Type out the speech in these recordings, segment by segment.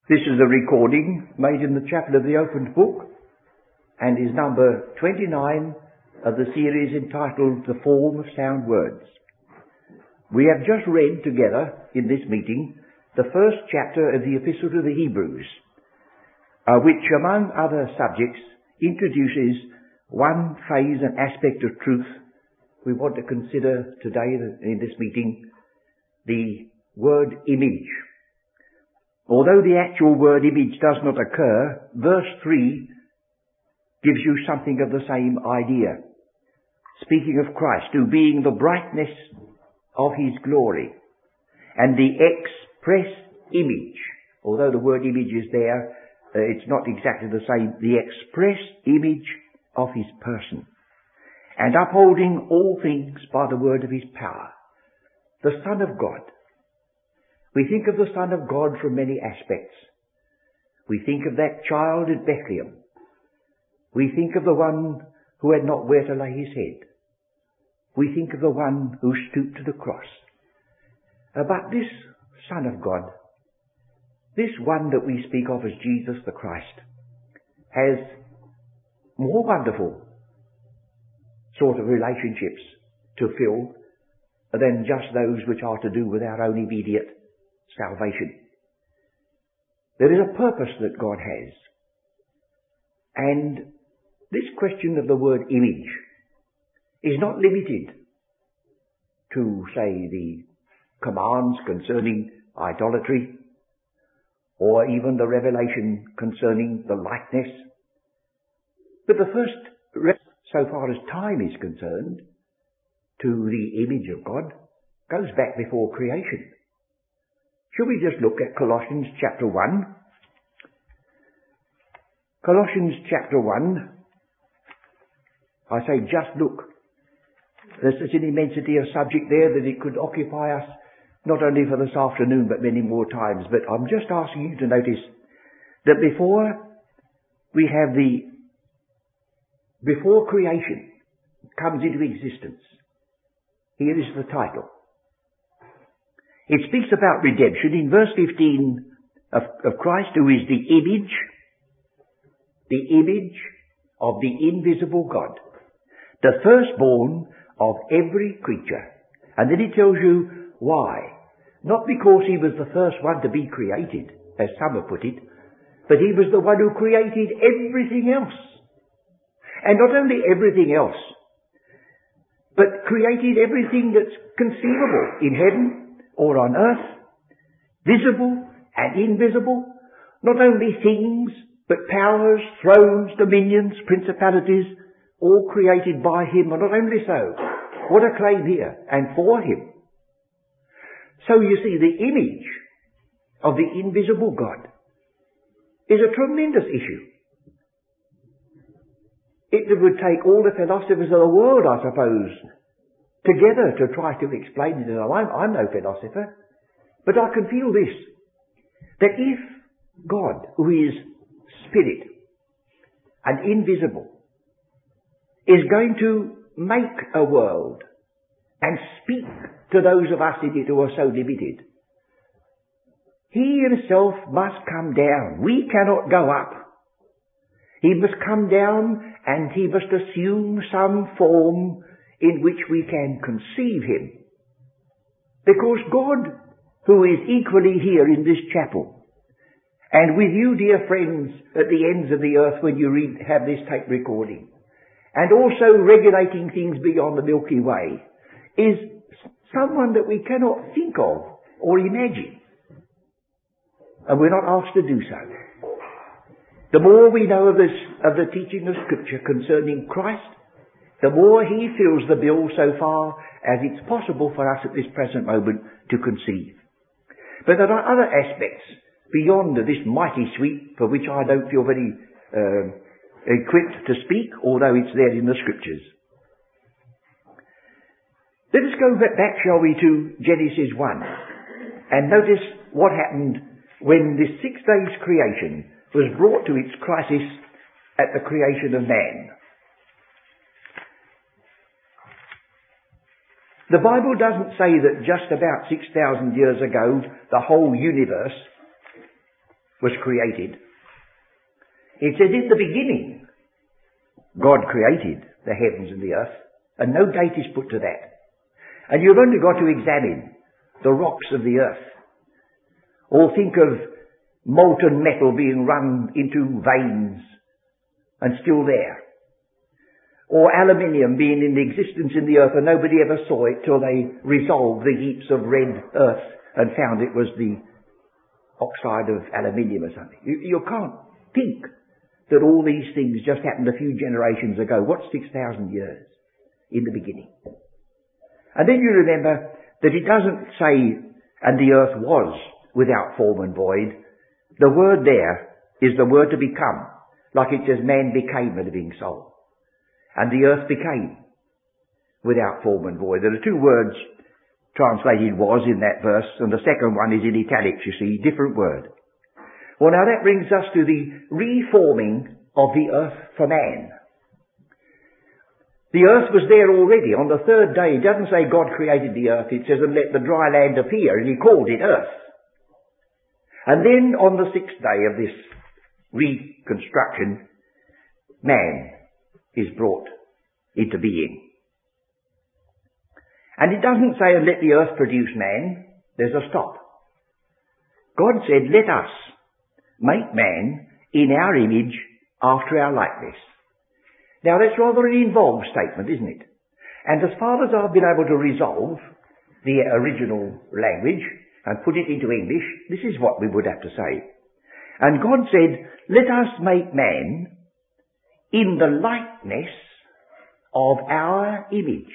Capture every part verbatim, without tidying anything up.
This is a recording made in the Chapel of the Opened Book and is number twenty-nine of the series entitled The Form of Sound Words. We have just read together in this meeting the first chapter of the Epistle to the Hebrews, uh, which among other subjects introduces one phase and aspect of truth we want to consider today in this meeting, the word image. Although the actual word image does not occur, verse three gives you something of the same idea. Speaking of Christ, who being the brightness of his glory and the express image, although the word image is there, uh, it's not exactly the same, the express image of his person, and upholding all things by the word of his power, the Son of God. We think of the Son of God from many aspects. We think of that child at Bethlehem. We think of the one who had not where to lay his head. We think of the one who stooped to the cross. Uh, but this Son of God, this one that we speak of as Jesus the Christ, has more wonderful sort of relationships to fill than just those which are to do with our own immediate salvation. There is a purpose that God has. And this question of the word image is not limited to, say, the commands concerning idolatry, or even the revelation concerning the likeness. But the first, so far as time is concerned, to the image of God, goes back before creation. Shall we just look at Colossians chapter one? Colossians chapter one, I say just look. There's such an immensity of subject there that it could occupy us not only for this afternoon but many more times. But I'm just asking you to notice that before we have the, before creation comes into existence, here is the title. It speaks about redemption in verse fifteen of, of Christ, who is the image, the image of the invisible God, the firstborn of every creature. And then he tells you why. Not because he was the first one to be created, as some have put it, but he was the one who created everything else. And not only everything else, but created everything that's conceivable in heaven or on earth, visible and invisible, not only things, but powers, thrones, dominions, principalities, all created by him. And not only so, what a claim here, and for him. So you see, the image of the invisible God is a tremendous issue. It would take all the philosophers of the world, I suppose, together to try to explain it. And I'm, I'm no philosopher, but I can feel this, that if God, who is spirit and invisible, is going to make a world and speak to those of us in it who are so limited, he himself must come down. We cannot go up. He must come down and he must assume some form in which we can conceive him. Because God, who is equally here in this chapel, and with you, dear friends, at the ends of the earth when you read, have this tape recording, and also regulating things beyond the Milky Way, is someone that we cannot think of or imagine. And we're not asked to do so. The more we know of this, of the teaching of Scripture concerning Christ, the more he fills the bill so far as it's possible for us at this present moment to conceive. But there are other aspects beyond this mighty sweep for which I don't feel very uh, equipped to speak, although it's there in the Scriptures. Let us go back, shall we, to Genesis one and notice what happened when this six days creation was brought to its crisis at the creation of man. The Bible doesn't say that just about six thousand years ago the whole universe was created, it says in the beginning God created the heavens and the earth, and no date is put to that. And you've only got to examine the rocks of the earth, or think of molten metal being run into veins and still there, or aluminium being in existence in the earth and nobody ever saw it till they resolved the heaps of red earth and found it was the oxide of aluminium or something. You, you can't think that all these things just happened a few generations ago. What's six thousand years in the beginning? And then you remember that it doesn't say, and the earth was without form and void. The word there is the word to become, like it says man became a living soul. And the earth became without form and void. There are two words translated was in that verse, and the second one is in italics, you see, different word. Well, now that brings us to the reforming of the earth for man. The earth was there already. On the third day, it doesn't say God created the earth. It says, and let the dry land appear, and he called it earth. And then on the sixth day of this reconstruction, man is brought into being. And it doesn't say, and let the earth produce man. There's a stop. God said, let us make man in our image after our likeness. Now that's rather an involved statement, isn't it? And as far as I've been able to resolve the original language and put it into English, this is what we would have to say. And God said, let us make man in the likeness of our image.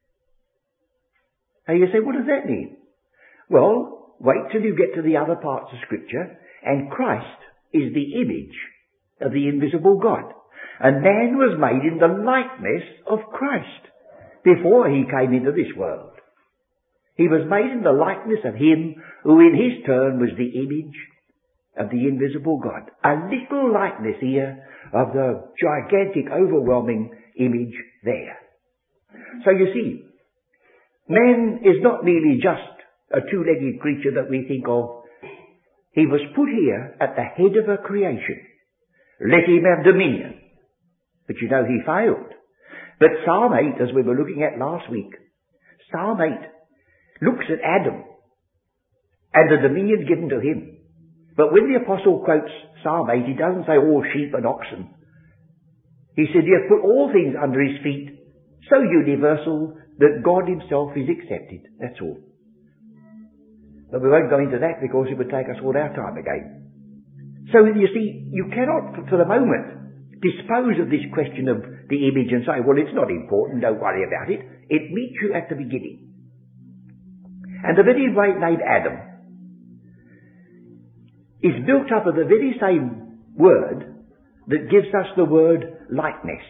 Now you say, what does that mean? Well, wait till you get to the other parts of Scripture, and Christ is the image of the invisible God. And man was made in the likeness of Christ before he came into this world. He was made in the likeness of him who in his turn was the image of the invisible God. A little likeness here of the gigantic, overwhelming image there. So you see, man is not merely just a two-legged creature that we think of. He was put here at the head of a creation. Let him have dominion. But you know, he failed. But Psalm eight, as we were looking at last week, Psalm eight looks at Adam and the dominion given to him. But when the apostle quotes Psalm eight, he doesn't say all sheep and oxen. He said he has put all things under his feet, so universal that God himself is accepted. That's all. But we won't go into that because it would take us all our time again. So you see, you cannot, for the moment, dispose of this question of the image and say, well, it's not important, don't worry about it. It meets you at the beginning. And the very great name Adam is built up of the very same word that gives us the word likeness.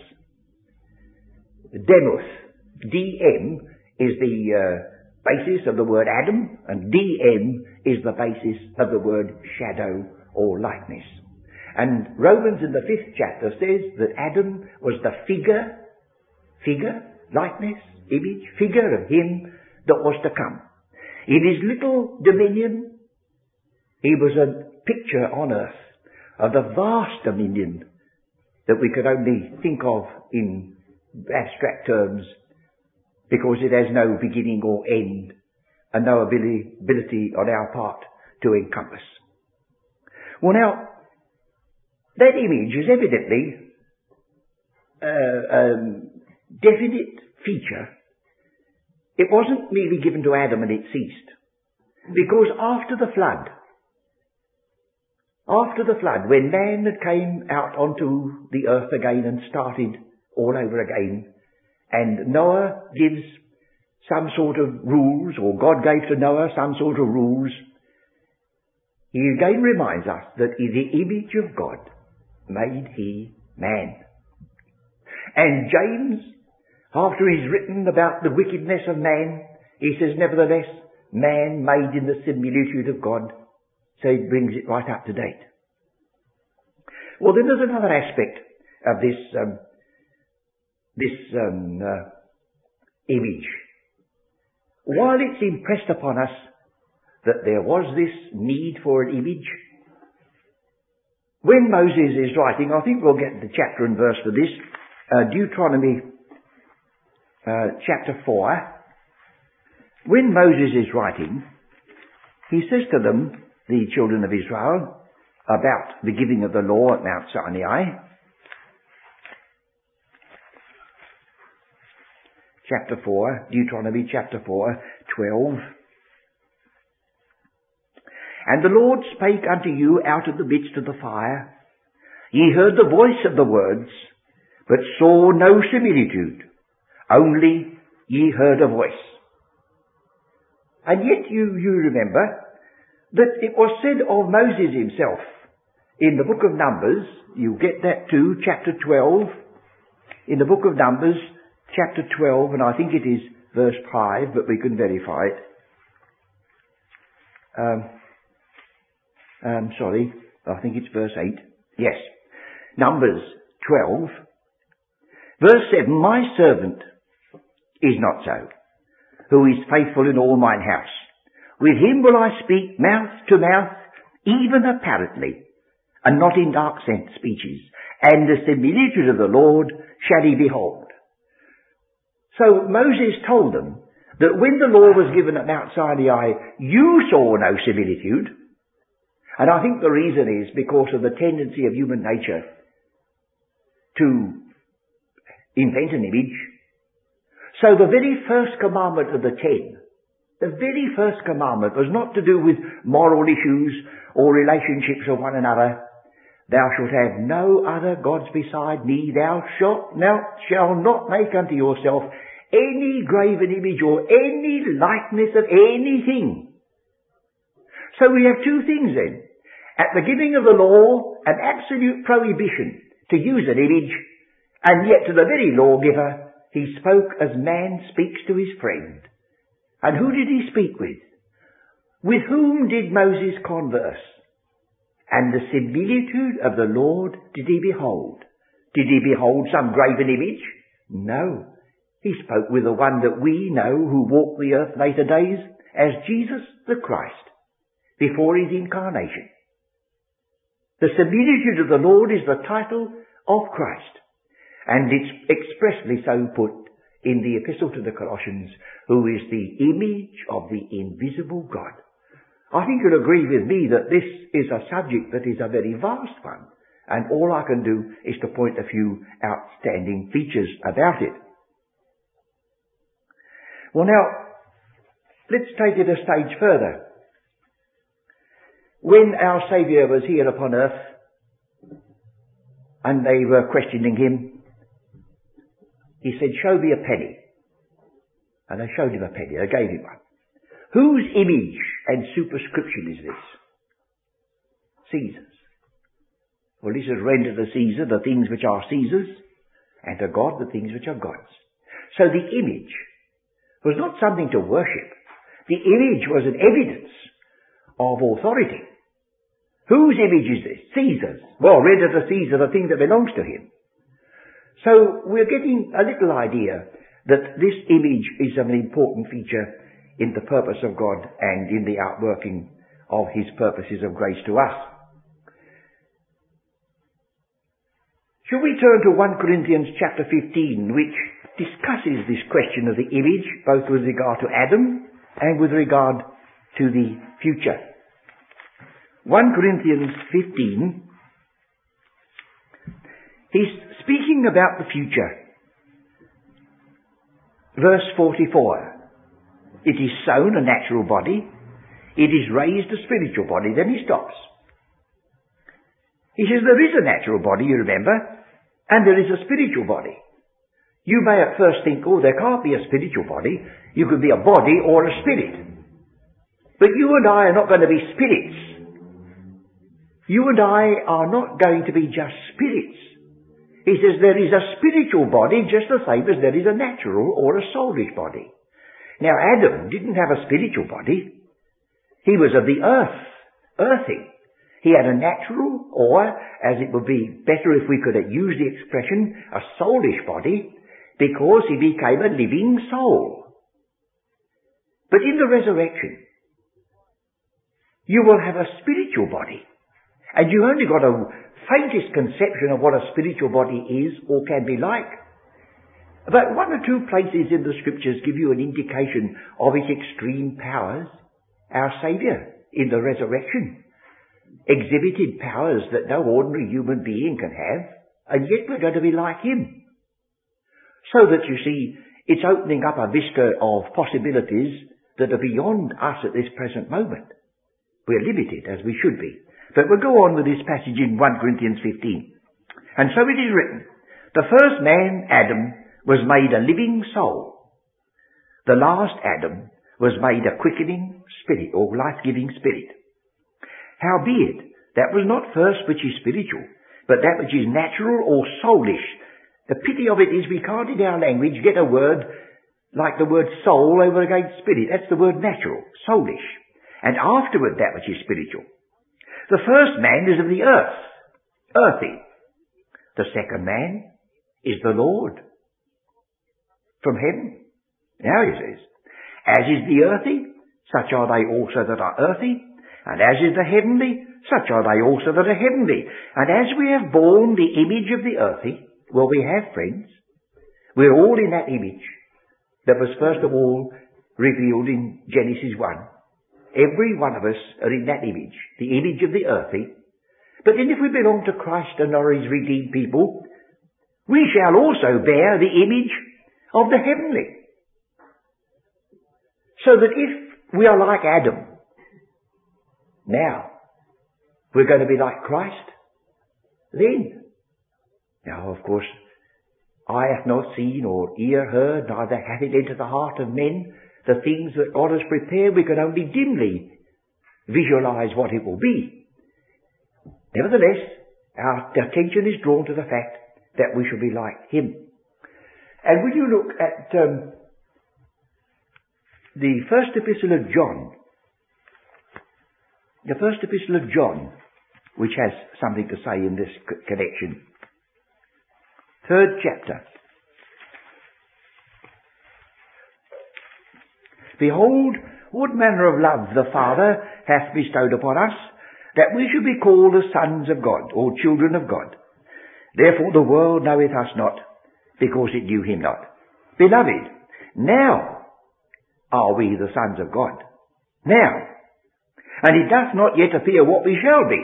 Demuth, D M, is the uh, basis of the word Adam, and D M is the basis of the word shadow or likeness. And Romans in the fifth chapter says that Adam was the figure, figure, likeness, image, figure of him that was to come. In his little dominion, he was a picture on earth of the vast dominion that we could only think of in abstract terms, because it has no beginning or end and no ability, ability on our part to encompass. Well now, that image is evidently a um, definite feature. It wasn't merely given to Adam and it ceased. Because after the flood, after the flood, when man came out onto the earth again and started all over again, and Noah gives some sort of rules, or God gave to Noah some sort of rules, he again reminds us that in the image of God made he man. And James, after he's written about the wickedness of man, he says, nevertheless, man made in the similitude of God. So he brings it right up to date. Well, then there's another aspect of this um, this um, uh, image. While it's impressed upon us that there was this need for an image, when Moses is writing, I think we'll get the chapter and verse for this, uh, Deuteronomy uh, chapter four. When Moses is writing, he says to them, the children of Israel, about the giving of the law at Mount Sinai. Chapter four, Deuteronomy chapter four, twelve. And the Lord spake unto you out of the midst of the fire. Ye heard the voice of the words, but saw no similitude. Only ye heard a voice. And yet you, you remember that it was said of Moses himself in the book of Numbers, you get that too, chapter twelve, in the book of Numbers, chapter twelve, and I think it is verse five, but we can verify it. Um, um, sorry, I think it's verse eight. Yes. Numbers twelve, verse seven, my servant is not so, who is faithful in all mine house. With him will I speak mouth to mouth, even apparently, and not in dark sense speeches, and the similitude of the Lord shall he behold. So Moses told them that when the law was given at Mount Sinai, you saw no similitude. And I think the reason is because of the tendency of human nature to invent an image. So the very first commandment of the ten, the very first commandment was not to do with moral issues or relationships with one another. Thou shalt have no other gods beside me. Thou shalt not, shall not make unto yourself any graven image or any likeness of anything. So we have two things then. At the giving of the law, an absolute prohibition to use an image, and yet to the very lawgiver, he spoke as man speaks to his friend. And who did he speak with? With whom did Moses converse? And the similitude of the Lord did he behold. Did he behold some graven image? No. He spoke with the one that we know who walked the earth later days as Jesus the Christ, before his incarnation. The similitude of the Lord is the title of Christ, and it's expressly so put in the epistle to the Colossians, who is the image of the invisible God. I think you'll agree with me that this is a subject that is a very vast one, and all I can do is to point a few outstanding features about it. Well now, let's take it a stage further. When our Saviour was here upon earth, and they were questioning him, he said, show me a penny. And they showed him a penny, they gave him one. Whose image and superscription is this? Caesar's. Well, this is render to Caesar the things which are Caesar's, and to God the things which are God's. So the image was not something to worship. The image was an evidence of authority. Whose image is this? Caesar's. Well, render to Caesar the thing that belongs to him. So we're getting a little idea that this image is an important feature in the purpose of God and in the outworking of his purposes of grace to us. Shall we turn to First Corinthians chapter fifteen, which discusses this question of the image, both with regard to Adam and with regard to the future. First Corinthians fifteen, he's speaking about the future. Verse forty-four. It is sown a natural body, it is raised a spiritual body. Then he stops. He says there is a natural body, you remember, and there is a spiritual body. You may at first think, oh, there can't be a spiritual body. You could be a body or a spirit. But you and I are not going to be spirits. You and I are not going to be just spirits. He says there is a spiritual body just the same as there is a natural or a soulish body. Now Adam didn't have a spiritual body. He was of the earth, earthy. He had a natural, or, as it would be better if we could use the expression, a soulish body, because he became a living soul. But in the resurrection, you will have a spiritual body. And you've only got a faintest conception of what a spiritual body is or can be like. But one or two places in the Scriptures give you an indication of its extreme powers. Our Saviour, in the resurrection, exhibited powers that no ordinary human being can have, and yet we're going to be like him. So that, you see, it's opening up a vista of possibilities that are beyond us at this present moment. We're limited, as we should be. But we'll go on with this passage in First Corinthians fifteen. And so it is written, the first man, Adam, was made a living soul. The last Adam was made a quickening spirit, or life-giving spirit. Howbeit, that was not first which is spiritual, but that which is natural or soulish. The pity of it is we can't in our language get a word like the word soul over against spirit. That's the word natural, soulish. And afterward that which is spiritual. The first man is of the earth, earthy. The second man is the Lord, from heaven. Now he says, as is the earthy, such are they also that are earthy, and as is the heavenly, such are they also that are heavenly. And as we have borne the image of the earthy, well, we have, friends. We're all in that image that was first of all revealed in Genesis one. Every one of us are in that image, the image of the earthy. But then if we belong to Christ and are his redeemed people, we shall also bear the image of the heavenly. So that if we are like Adam, now we're going to be like Christ, then. Now, of course, eye hath not seen or ear heard, neither hath it entered the heart of men, the things that God has prepared. We can only dimly visualize what it will be. Nevertheless, our attention is drawn to the fact that we shall be like him. And when you look at um, the first epistle of John, the first epistle of John, which has something to say in this connection, third chapter. Behold, what manner of love the Father hath bestowed upon us, that we should be called the sons of God, or children of God. Therefore the world knoweth us not, because it knew him not. Beloved, now are we the sons of God. Now. And it doth not yet appear what we shall be.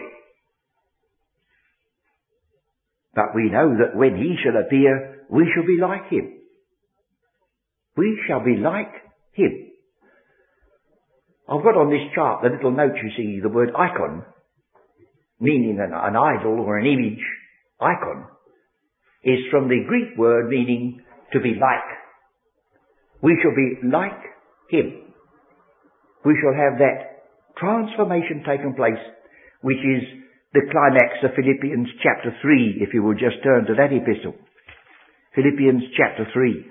But we know that when he shall appear, we shall be like him. We shall be like him. I've got on this chart the little note, you see, the word icon, meaning an, an idol or an image. Icon is from the Greek word meaning to be like. We shall be like him. We shall have that transformation taken place, which is the climax of Philippians chapter three, if you will just turn to that epistle. Philippians chapter three.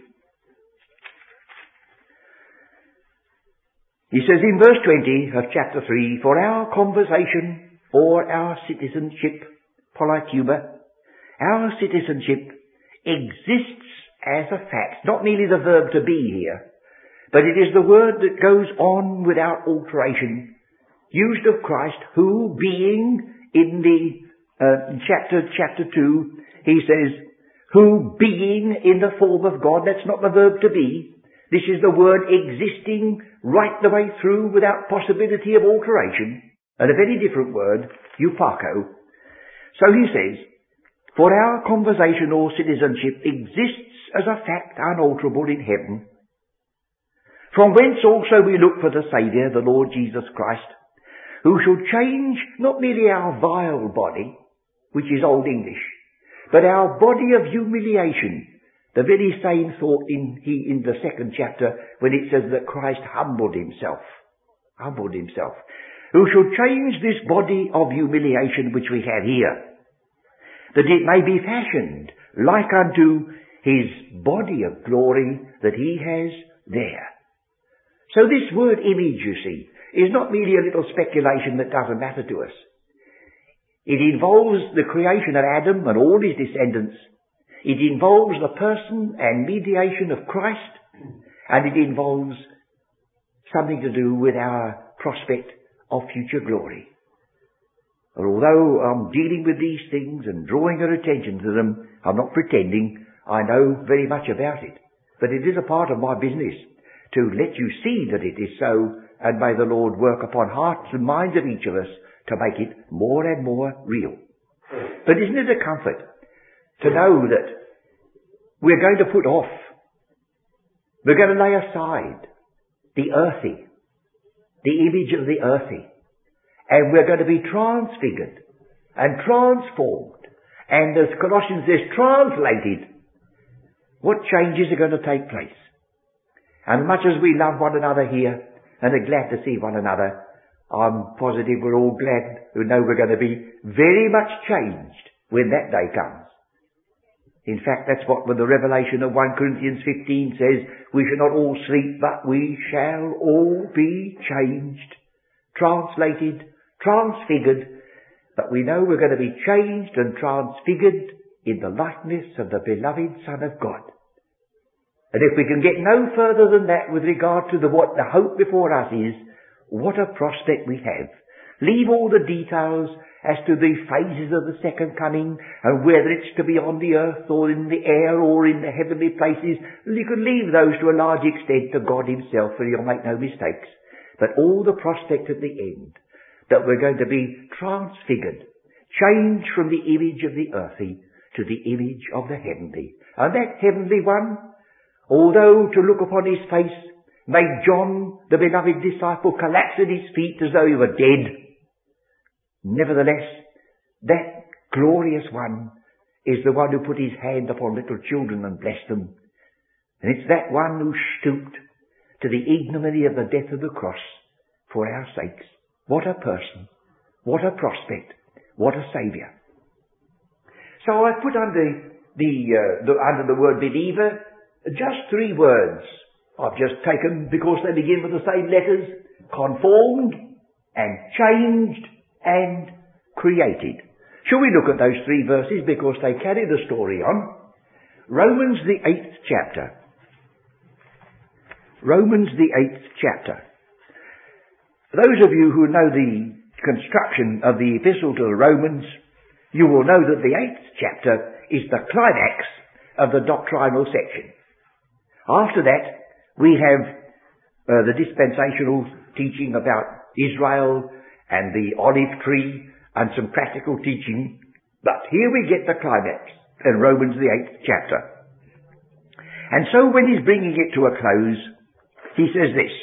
He says in verse twenty of chapter three, for our conversation or our citizenship, politeuma, our citizenship exists as a fact, not merely the verb to be here, but it is the word that goes on without alteration, used of Christ, who being in the uh, chapter chapter two, he says, who being in the form of God, that's not the verb to be. This is the word existing right the way through without possibility of alteration. And a very different word, eupako. So he says, for our conversation or citizenship exists as a fact unalterable in heaven, from whence also we look for the Saviour, the Lord Jesus Christ, who shall change not merely our vile body, which is Old English, but our body of humiliation. The very same thought in he in the second chapter when it says that Christ humbled himself. Humbled himself. Who shall change this body of humiliation which we have here, that it may be fashioned like unto his body of glory that he has there. So this word image, you see, is not merely a little speculation that doesn't matter to us. It involves the creation of Adam and all his descendants. It involves the person and mediation of Christ, and it involves something to do with our prospect of future glory. And although I'm dealing with these things and drawing her attention to them, I'm not pretending I know very much about it. But it is a part of my business to let you see that it is so, and may the Lord work upon hearts and minds of each of us to make it more and more real. But isn't it a comfort to know that we're going to put off, we're going to lay aside the earthy, the image of the earthy, and we're going to be transfigured and transformed, and as Colossians says, translated. What changes are going to take place? And much as we love one another here and are glad to see one another, I'm positive we're all glad who know we're going to be very much changed when that day comes. In fact, that's what when the revelation of First Corinthians fifteen says, we shall not all sleep, but we shall all be changed, translated, transfigured, but we know we're going to be changed and transfigured in the likeness of the beloved Son of God. And if we can get no further than that with regard to the, what the hope before us is, what a prospect we have. Leave all the details as to the phases of the second coming and whether it's to be on the earth or in the air or in the heavenly places. You can leave those to a large extent to God himself, for he'll make no mistakes. But all the prospect at the end, that we're going to be transfigured, changed from the image of the earthy to the image of the heavenly. And that heavenly one, although to look upon his face made John, the beloved disciple, collapse at his feet as though he were dead, nevertheless, that glorious one is the one who put his hand upon little children and blessed them. And it's that one who stooped to the ignominy of the death of the cross for our sakes. What a person, what a prospect, what a Saviour. So I put under the, uh, the under the word believer just three words I've just taken because they begin with the same letters: conformed and changed and created. Shall we look at those three verses because they carry the story on? Romans the eighth chapter. Romans the eighth chapter. For those of you who know the construction of the epistle to the Romans, you will know that the eighth chapter is the climax of the doctrinal section. After that, we have uh, the dispensational teaching about Israel and the olive tree and some practical teaching. But here we get the climax in Romans the eighth chapter. And so when he's bringing it to a close, he says this.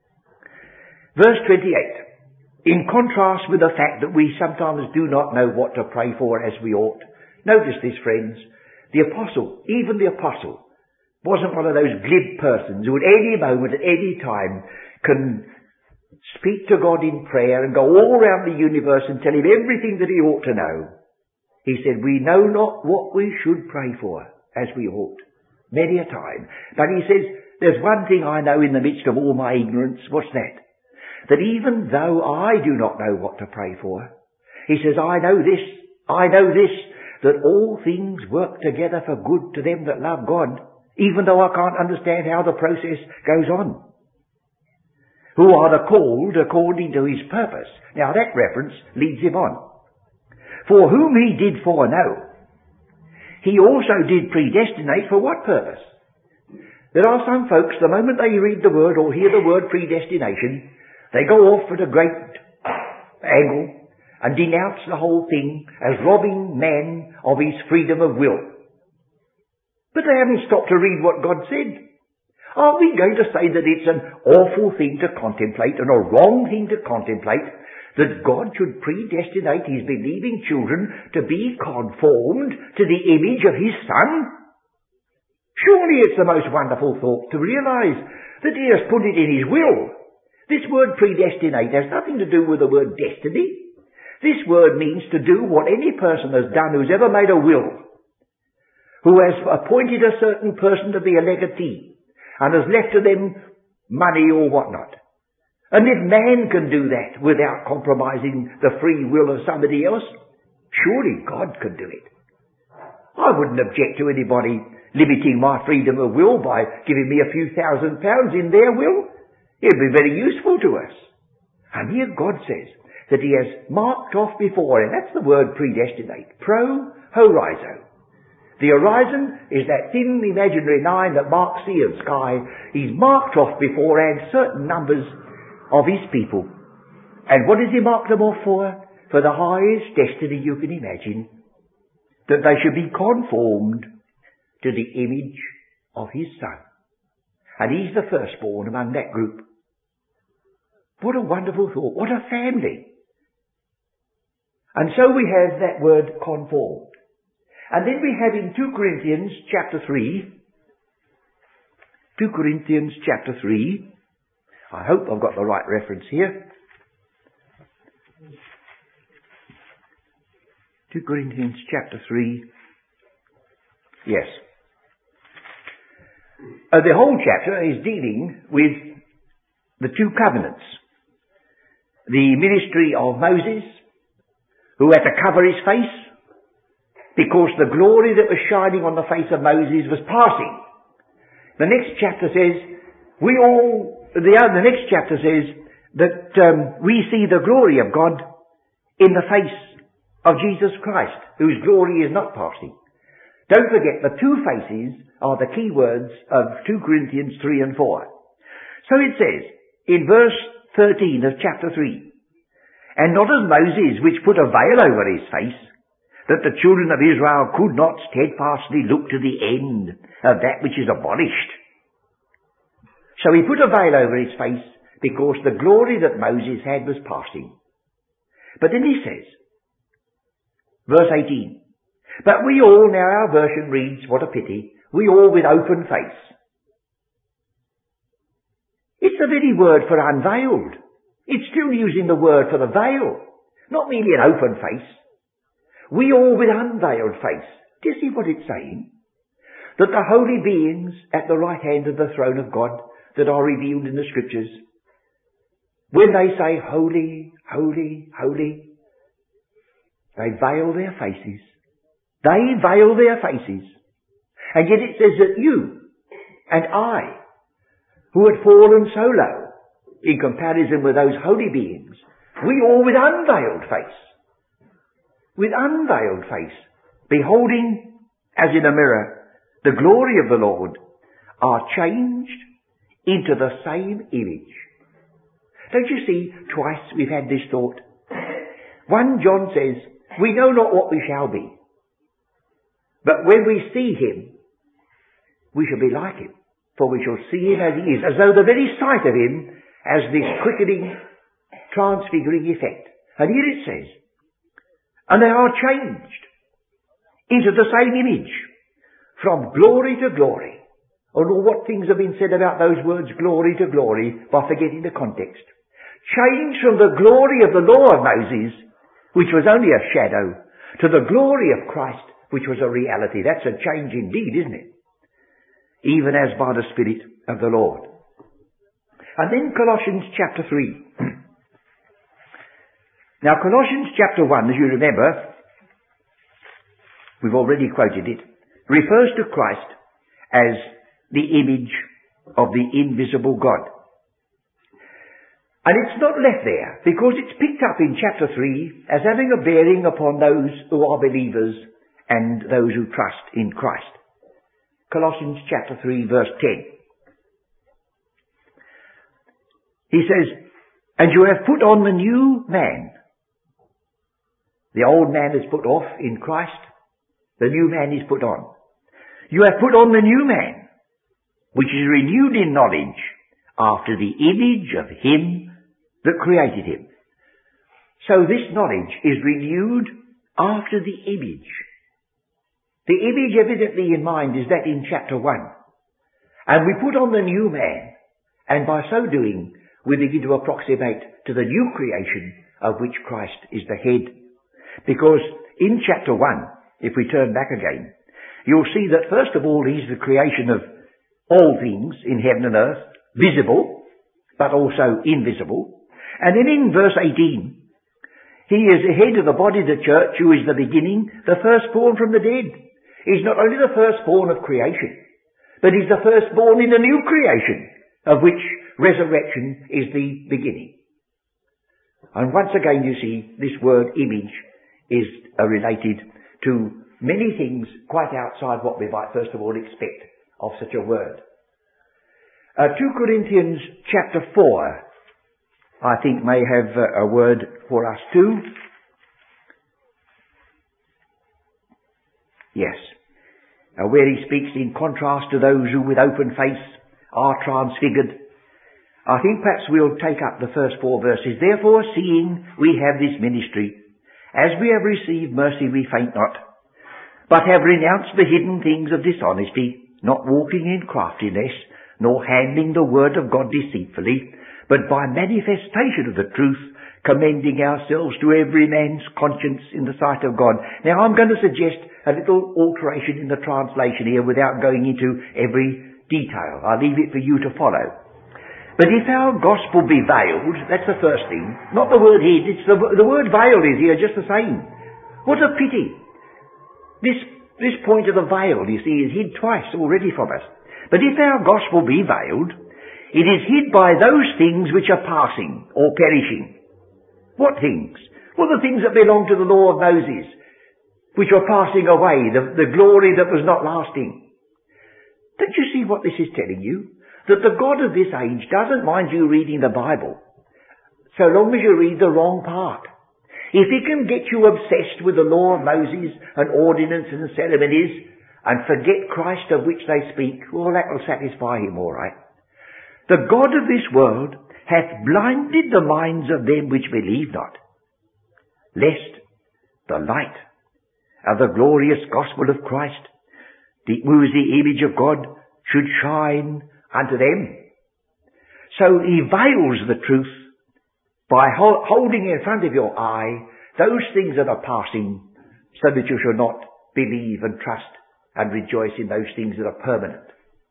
Verse twenty-eight. In contrast with the fact that we sometimes do not know what to pray for as we ought. Notice this, friends. The apostle, even the apostle, wasn't one of those glib persons who at any moment, at any time, can speak to God in prayer and go all around the universe and tell him everything that he ought to know. He said, we know not what we should pray for as we ought, many a time. But he says, there's one thing I know in the midst of all my ignorance. What's that? That even though I do not know what to pray for, he says, I know this, I know this, that all things work together for good to them that love God, even though I can't understand how the process goes on. Who are the called according to his purpose. Now that reference leads him on. For whom he did foreknow, he also did predestinate for what purpose? There are some folks, the moment they read the word or hear the word predestination, they go off at a great angle and denounce the whole thing as robbing man of his freedom of will. But they haven't stopped to read what God said. Are we going to say that it's an awful thing to contemplate and a wrong thing to contemplate that God should predestinate his believing children to be conformed to the image of his Son? Surely it's the most wonderful thought to realize that he has put it in his will. This word predestinate has nothing to do with the word destiny. This word means to do what any person has done who's ever made a will, who has appointed a certain person to be a legatee and has left to them money or whatnot. And if man can do that without compromising the free will of somebody else, surely God could do it. I wouldn't object to anybody limiting my freedom of will by giving me a few thousand pounds in their will. It'd be very useful to us. And here God says that he has marked off before him. That's the word predestinate. Pro horizo. The horizon is that thin imaginary line that marks sea and sky. He's marked off beforehand certain numbers of his people. And what does he mark them off for? For the highest destiny you can imagine. That they should be conformed to the image of his Son. And he's the firstborn among that group. What a wonderful thought. What a family. And so we have that word conformed. And then we have in two Corinthians chapter three, two Corinthians chapter three, I hope I've got the right reference here. two Corinthians chapter three, yes. Uh, the whole chapter is dealing with the two covenants. The ministry of Moses, who had to cover his face, because the glory that was shining on the face of Moses was passing. The next chapter says, we all, the, the next chapter says that um, we see the glory of God in the face of Jesus Christ, whose glory is not passing. Don't forget, the two faces are the key words of two Corinthians three and four. So it says, in verse thirteen of chapter three, and not as Moses, which put a veil over his face, that the children of Israel could not steadfastly look to the end of that which is abolished. So he put a veil over his face because the glory that Moses had was passing. But then he says, verse eighteen, but we all, now our version reads, what a pity, we all with open face. It's the very word for unveiled. It's still using the word for the veil, not merely an open face. We all with unveiled face. Do you see what it's saying? That the holy beings at the right hand of the throne of God that are revealed in the scriptures, when they say holy, holy, holy, they veil their faces. They veil their faces. And yet it says that you and I, who had fallen so low in comparison with those holy beings, we all with unveiled face, with unveiled face, beholding as in a mirror the glory of the Lord, are changed into the same image. Don't you see, twice we've had this thought. First John says, we know not what we shall be, but when we see him, we shall be like him, for we shall see him as he is, as though the very sight of him has this quickening, transfiguring effect. And here it says, and they are changed into the same image, from glory to glory. Oh, no, what things have been said about those words, glory to glory, by forgetting the context. Changed from the glory of the law of Moses, which was only a shadow, to the glory of Christ, which was a reality. That's a change indeed, isn't it? Even as by the Spirit of the Lord. And then Colossians chapter three. Now Colossians chapter one, as you remember, we've already quoted it, refers to Christ as the image of the invisible God. And it's not left there, because it's picked up in chapter three as having a bearing upon those who are believers and those who trust in Christ. Colossians chapter three verse ten. He says, and you have put on the new man. The old man is put off in Christ. The new man is put on. You have put on the new man, which is renewed in knowledge after the image of him that created him. So this knowledge is renewed after the image. The image evidently in mind is that in chapter one. And we put on the new man, and by so doing we begin to approximate to the new creation of which Christ is the head. Because in chapter one, if we turn back again, you'll see that first of all he's the creation of all things in heaven and earth, visible, but also invisible. And then in verse eighteen, he is the head of the body of the church, who is the beginning, the firstborn from the dead. He's not only the firstborn of creation, but he's the firstborn in the new creation, of which resurrection is the beginning. And once again, you see, this word image is uh, related to many things quite outside what we might first of all expect of such a word. Uh, two Corinthians chapter four, I think, may have uh, a word for us too. Yes. Uh, where he speaks in contrast to those who with open face are transfigured. I think perhaps we'll take up the first four verses. Therefore, seeing we have this ministry, as we have received mercy, we faint not, but have renounced the hidden things of dishonesty, not walking in craftiness, nor handling the word of God deceitfully, but by manifestation of the truth, commending ourselves to every man's conscience in the sight of God. Now, I'm going to suggest a little alteration in the translation here without going into every detail. I'll leave it for you to follow. But if our gospel be veiled, that's the first thing. Not the word hid, it's the, the word veiled is here just the same. What a pity. This, this point of the veil, you see, is hid twice already from us. But if our gospel be veiled, it is hid by those things which are passing or perishing. What things? Well, the things that belong to the law of Moses, which are passing away, the, the glory that was not lasting. Don't you see what this is telling you? That the God of this age doesn't mind you reading the Bible, so long as you read the wrong part. If he can get you obsessed with the law of Moses and ordinances and ceremonies and forget Christ of which they speak, well, that will satisfy him all right. The God of this world hath blinded the minds of them which believe not, lest the light of the glorious gospel of Christ, the, who is the image of God, should shine unto them. So he veils the truth by ho- holding in front of your eye those things that are passing, so that you shall not believe and trust and rejoice in those things that are permanent.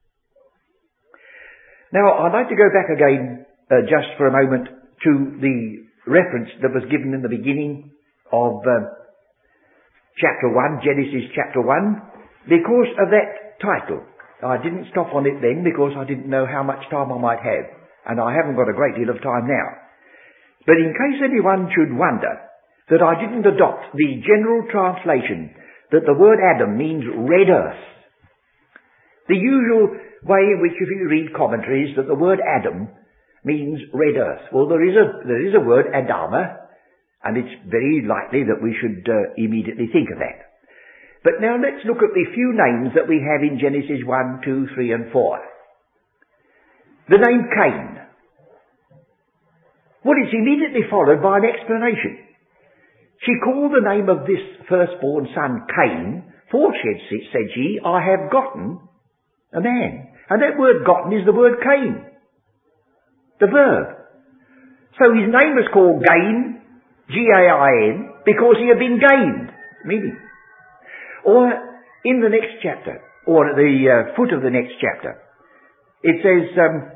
Now, I'd like to go back again uh, just for a moment to the reference that was given in the beginning of uh, chapter one, Genesis chapter one, because of that title. I didn't stop on it then because I didn't know how much time I might have, and I haven't got a great deal of time now. But in case anyone should wonder that I didn't adopt the general translation that the word Adam means red earth, the usual way in which if you read commentaries that the word Adam means red earth. Well, there is a, there is a word Adama, and it's very likely that we should uh, immediately think of that. But now let's look at the few names that we have in Genesis one, two, three and four. The name Cain. Well, it's immediately followed by an explanation. She called the name of this firstborn son Cain, for, said she, I have gotten a man. And that word gotten is the word Cain, the verb. So his name was called Gain, G A I N, because he had been gained, meaning. Or in the next chapter, or at the uh, foot of the next chapter, it says, um,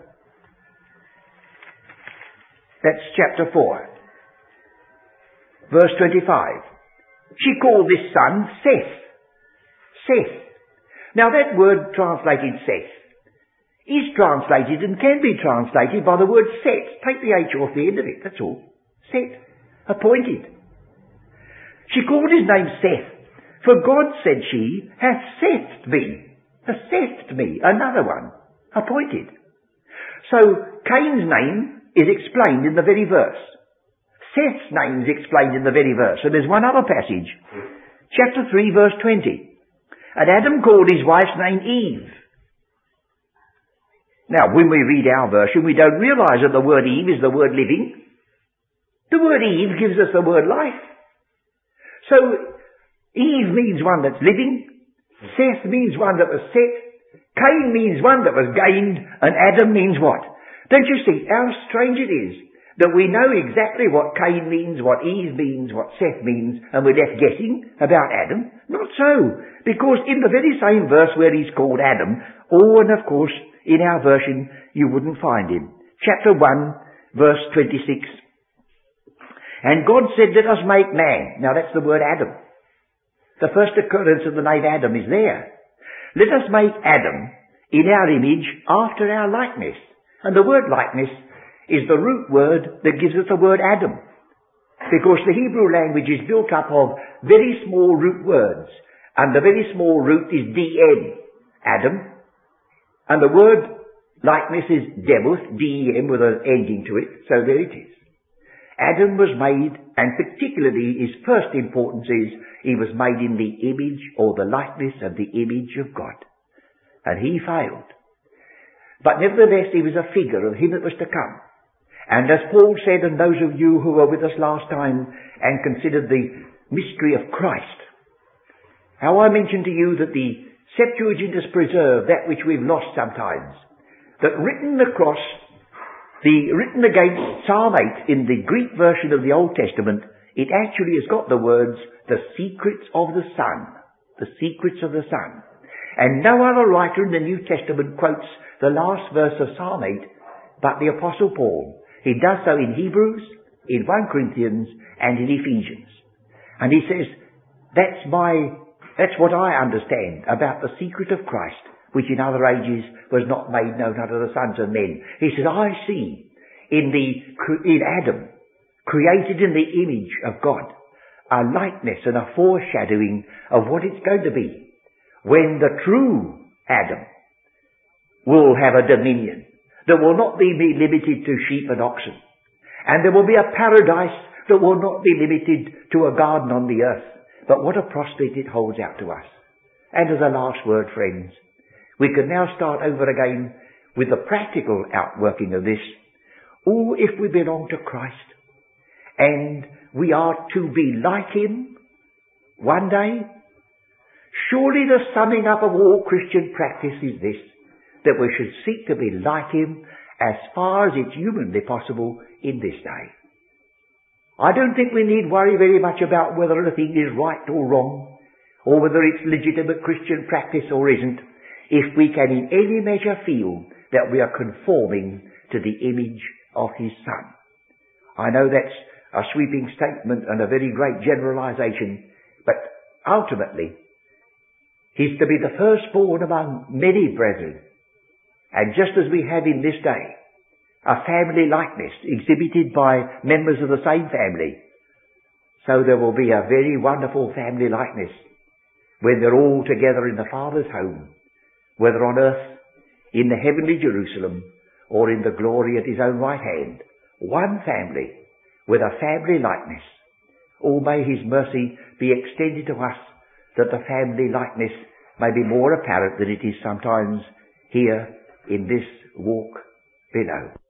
that's chapter four, verse twenty-five. She called this son Seth. Seth. Now that word translated Seth is translated and can be translated by the word set. Take the H off the end of it, that's all. Set. Appointed. She called his name Seth. For God, said she, hath sethed me, hath sethed me, another one, appointed. So, Cain's name is explained in the very verse. Seth's name is explained in the very verse. And there's one other passage, chapter three, verse twenty. And Adam called his wife's name Eve. Now, when we read our version, we don't realize that the word Eve is the word living. The word Eve gives us the word life. So, Eve means one that's living, Seth means one that was set, Cain means one that was gained, and Adam means what? Don't you see how strange it is that we know exactly what Cain means, what Eve means, what Seth means, and we're left guessing about Adam? Not so, because in the very same verse where he's called Adam, oh, and of course, in our version, you wouldn't find him. Chapter one, verse twenty-six. And God said, let us make man. Now that's the word Adam. The first occurrence of the name Adam is there. Let us make Adam in our image after our likeness. And the word likeness is the root word that gives us the word Adam. Because the Hebrew language is built up of very small root words, and the very small root is D M, Adam, and the word likeness is demuth, D E M with an ending to it, so there it is. Adam was made, and particularly his first importance is, he was made in the image or the likeness of the image of God. And he failed. But nevertheless, he was a figure of him that was to come. And as Paul said, and those of you who were with us last time and considered the mystery of Christ, how I mentioned to you that the Septuagint has preserved that which we've lost sometimes. That written across, the written against Psalm eight in the Greek version of the Old Testament, it actually has got the words, the secrets of the Son. The secrets of the Son. And no other writer in the New Testament quotes the last verse of Psalm eight but the Apostle Paul. He does so in Hebrews, in First Corinthians, and in Ephesians. And he says, that's my, that's what I understand about the secret of Christ, which in other ages was not made known unto the sons of men. He says, I see in the, in Adam, created in the image of God, a likeness and a foreshadowing of what it's going to be when the true Adam will have a dominion that will not be limited to sheep and oxen. And there will be a paradise that will not be limited to a garden on the earth. But what a prospect it holds out to us. And as a last word, friends, we can now start over again with the practical outworking of this. Oh, if we belong to Christ and we are to be like Him one day, surely the summing up of all Christian practice is this, that we should seek to be like Him as far as it's humanly possible in this day. I don't think we need worry very much about whether a thing is right or wrong, or whether it's legitimate Christian practice or isn't, if we can in any measure feel that we are conforming to the image of His Son. I know that's a sweeping statement and a very great generalization, but ultimately, He's to be the firstborn among many brethren. And just as we have in this day a family likeness exhibited by members of the same family, so there will be a very wonderful family likeness when they're all together in the Father's home, whether on earth, in the heavenly Jerusalem, or in the glory at His own right hand. One family with a family likeness. Oh, may His mercy be extended to us, that the family likeness may be more apparent than it is sometimes here in this walk below.